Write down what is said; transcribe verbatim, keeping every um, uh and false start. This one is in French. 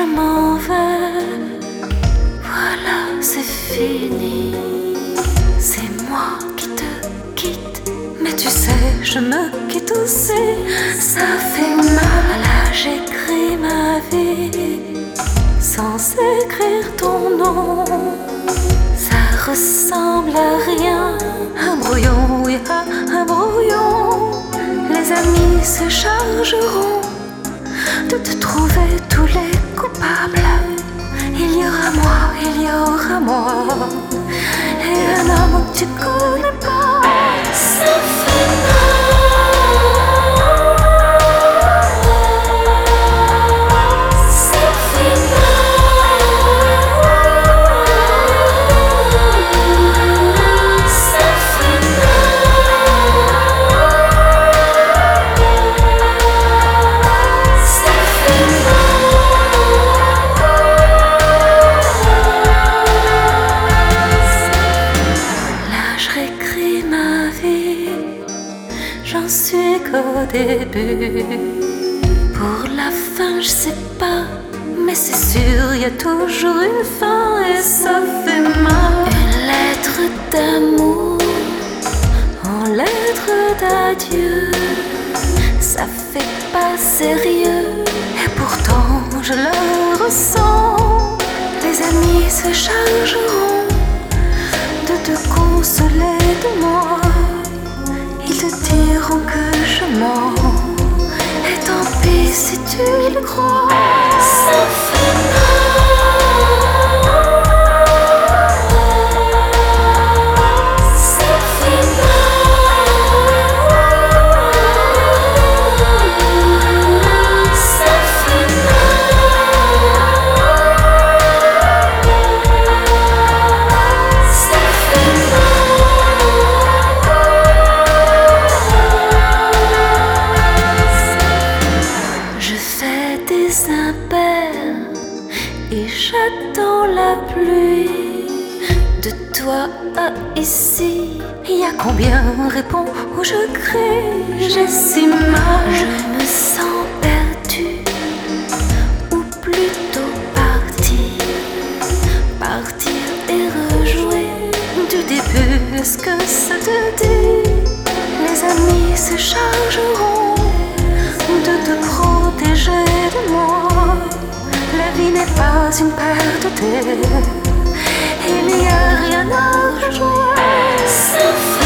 m'en vais. Voilà, c'est fini. C'est moi qui te quitte. Mais tu sais, je me quitte aussi. Ça fait mal. Là, j'écris ma vie sans écrire ton nom. Ça ressemble à rien. Un brouillon, oui, un brouillon. Les amis se chargeront de te trouver tous les coupables. Il y aura moi, il y aura moi, et un homme que tu connais pas. Ça fait mal. Ça fait mal. Ça fait J'en suis qu'au début. Pour la fin, je sais pas, mais c'est sûr, y a toujours une fin et ça fait mal. Une lettre d'amour en lettre d'adieu, ça fait pas sérieux et pourtant je le ressens. Les amis se chargeront de te consoler de moi. Ils te diront que je mens, et tant pis si tu le crois. Ça fait mal. Ça fait mal. Ça fait impairs et j'attends la pluie. De toi à ici, y a combien réponds où je crie. J'ai si mal, je me sens perdue, ou plutôt partie. Partir et rejouer du début, est-ce que ça te dit? Les amis se chargeront de te protéger de moi. La vie n'est pas une paire de dés, il n'y a rien à rejouer. Ça fait